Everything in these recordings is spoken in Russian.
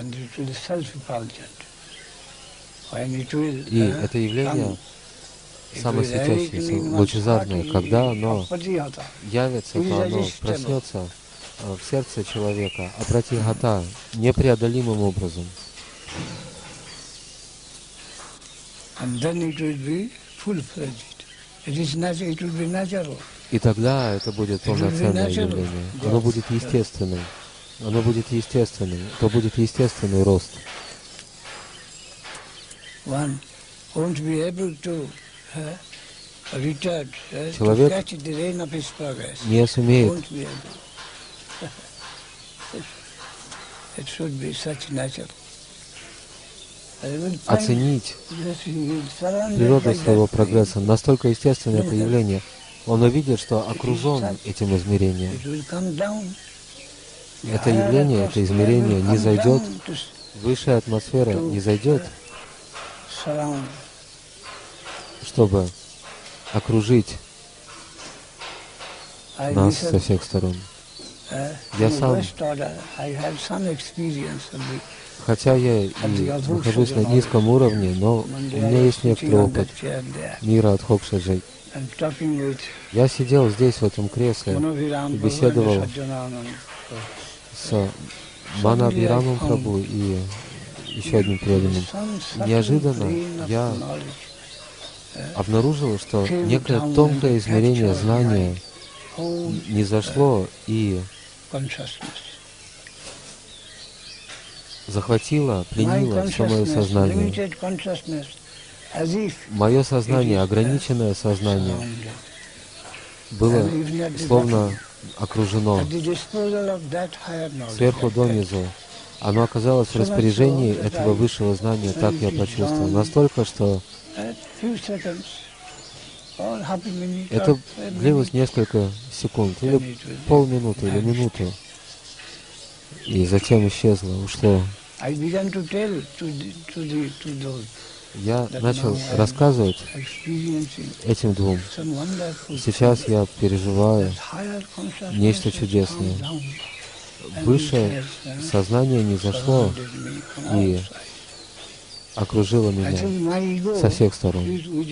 И это явление самосветящееся, лучезарное, когда оно явится, то оно проснется в сердце человека, апратихата, непреодолимым образом. И тогда это будет полноценное явление. Оно будет естественным. Оно будет естественным. Это будет естественный рост. Человек не сумеет оценить природу своего прогресса. Настолько естественное это явление. Он увидит, что окружен этим измерением. Это явление, это измерение не зайдет, высшая атмосфера не зайдет, чтобы окружить нас со всех сторон. Я сам, хотя я и нахожусь на низком уровне, но у меня есть некоторый опыт мира Адхокшаджи. Я сидел здесь, в этом кресле, и беседовал с Манабхирамом Прабху и еще одним преданным. Неожиданно я обнаружил, что некое тонкое измерение знания низошло и захватило, пленило все мое сознание. Мое сознание, ограниченное сознание, было словно окружено сверху донизу. Оно оказалось в распоряжении этого высшего знания, так я почувствовал. Настолько, что это длилось несколько секунд, или полминуты, или минуту. И затем исчезло, ушло. Я начал рассказывать этим двум. Сейчас я переживаю нечто чудесное. Высшее сознание низошло и окружило меня со всех сторон.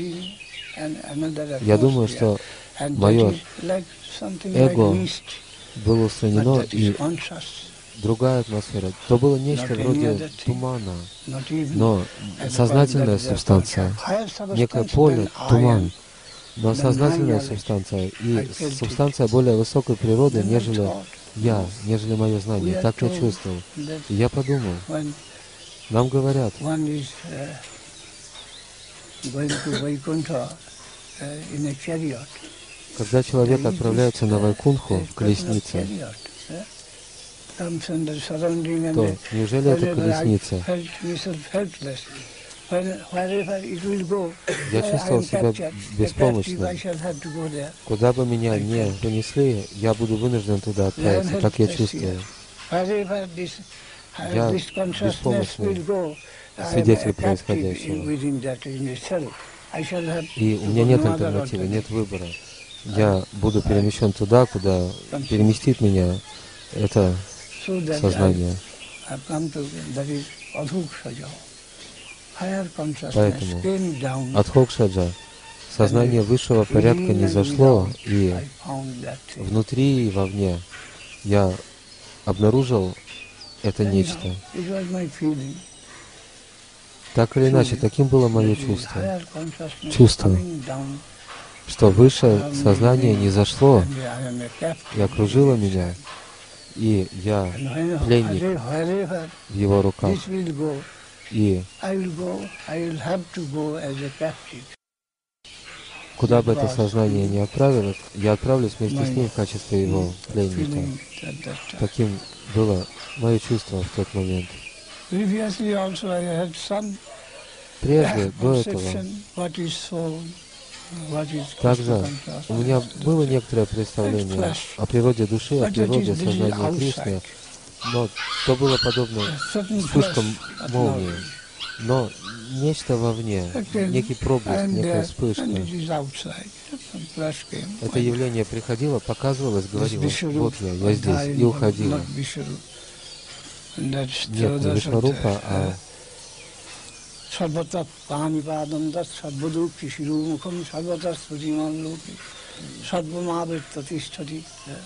Я думаю, что мое эго было устранено, и другая атмосфера. То было нечто вроде тумана, но сознательная субстанция, некое поле, туман, но сознательная субстанция и субстанция более высокой природы, нежели я, нежели мое знание. Так я чувствовал. И я подумал, нам говорят, когда человек отправляется на Вайкунху в колеснице, то неужели это колесница? Я чувствовал себя беспомощным. Куда бы меня ни понесли, я буду вынужден туда отправиться. Так я чувствую. Я беспомощный свидетель происходящего. И у меня нет альтернативы, нет выбора. Я буду перемещен туда, куда переместит меня это сознание. Поэтому Адхокшаджа, сознание высшего порядка не зашло, и внутри и вовне я обнаружил это нечто. Так или иначе, таким было мое чувство. Чувство, что высшее сознание не зашло и окружило меня, и я пленник в его руках. И куда бы это сознание ни отправилось, я отправлюсь вместе с ним в качестве его пленника. Таким было мое чувство в тот момент. Прежде, до этого, также у меня было некоторое представление о природе души, о природе сознания Кришны, но то было подобно вспышкам молнии. Но нечто вовне, некий проблеск, некая вспышка. Это явление приходило, показывалось, говорило, вот я здесь, и уходило. нет Вишварупа, а Sarvata Panipadam Dat Sarvadupi Shirumukam Sarvata Spudiman Lupi Sarvamabit Tatistati.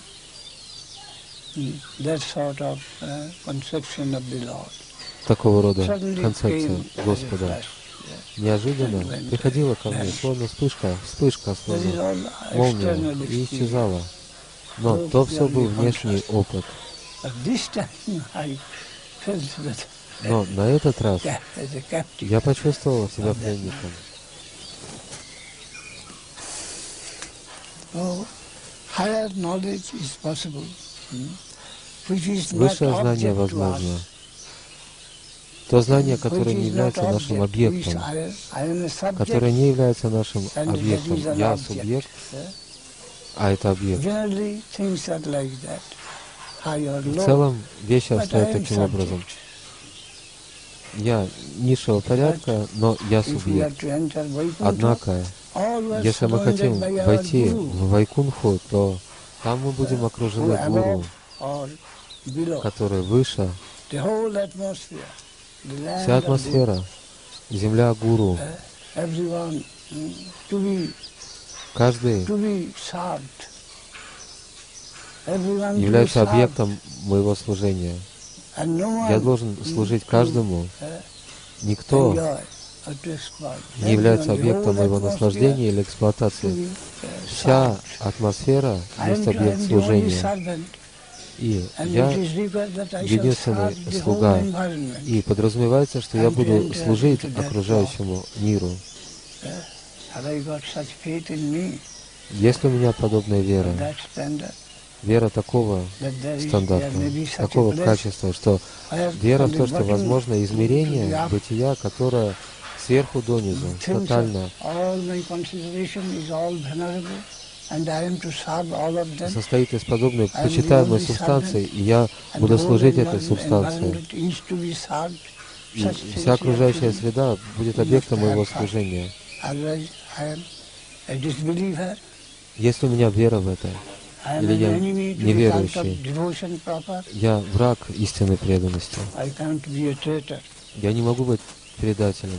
That sort of conception of the Lord. Такого рода концепция Господа неожиданно приходила ко мне, словно вспышка, словно молния, и исчезала. Но то все был внешний опыт. Но на этот раз я почувствовал себя пленником. Высшее знание возможно. То знание, которое не является нашим объектом, которое не является нашим объектом. Я субъект, а это объект. В целом вещи обстоят таким образом. Я низшего порядка, но я субъект. Однако, если мы хотим войти в Вайкунху, то там мы будем окружены гуру, который выше. Вся атмосфера, земля гуру. Каждый является объектом моего служения. Я должен служить каждому. Никто не является объектом моего наслаждения или эксплуатации. Вся атмосфера есть объект служения. И я единственный слуга. И подразумевается, что я буду служить окружающему миру. Есть у меня подобная вера, вера такого стандарта, такого качества, что вера в то, что возможно измерение бытия, которое сверху донизу, тотально состоит из подобной почитаемой субстанции, и я буду служить этой субстанции. И вся окружающая среда будет объектом моего служения. Есть у меня вера в это, или я неверующий, я враг истинной преданности. Я не могу быть предателем.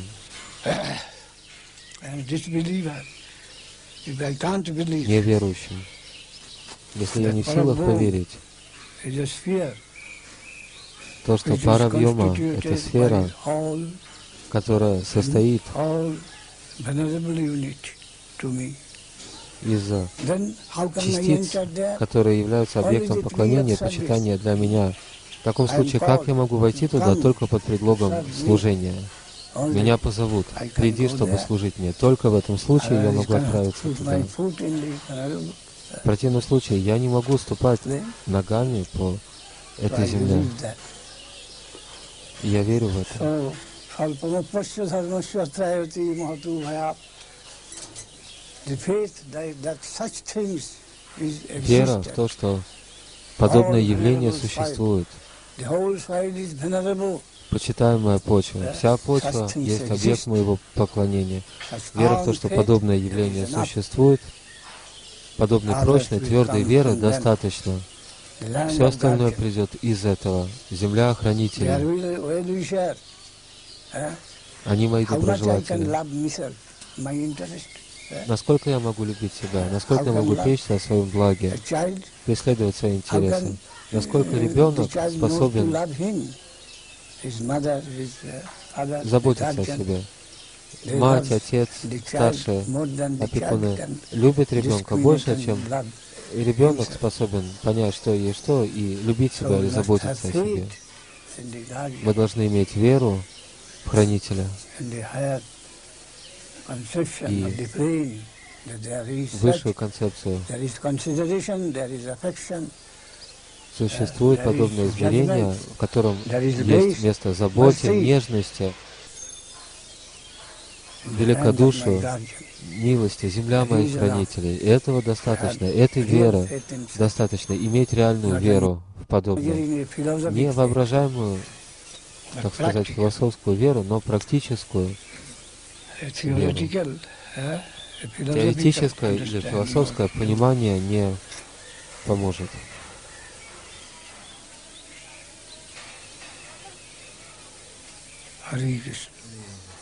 Неверующим. Если я не в силах поверить, то, что парабьома — это сфера, которая состоит из частиц, которые являются объектом поклонения и почитания для меня. В таком случае, как я могу войти туда только под предлогом служения? Меня позовут, приди, чтобы служить мне. Только в этом случае я могу отправиться туда. В противном случае я не могу ступать ногами по этой земле. И я верю в это. Вера в то, что подобное явление существует. Почитаемая почва. Вся почва есть объект моего поклонения. Вера в то, что подобное явление существует, подобной прочной, твердой веры достаточно. Все остальное придет из этого. Земля охранителей. Они мои доброжелатели. Насколько я могу любить себя? Насколько я могу печься о своем благе? Преследовать свои интересы? Насколько ребенок способен заботиться о себе? Мать, отец, старшие опекуны любят ребенка больше, чем ребенок способен понять, что есть что, и любить себя или заботиться о себе. Мы должны иметь веру в Хранителя и высшую концепцию. Существует подобное измерение, в котором есть место заботе, нежности, великодушию, милости, земля моих хранителей. И этого достаточно, этой веры достаточно, иметь реальную веру в подобное. Не воображаемую, так сказать, философскую веру, но практическую веру. Теоретическое или философское понимание не поможет. Hare Krishna.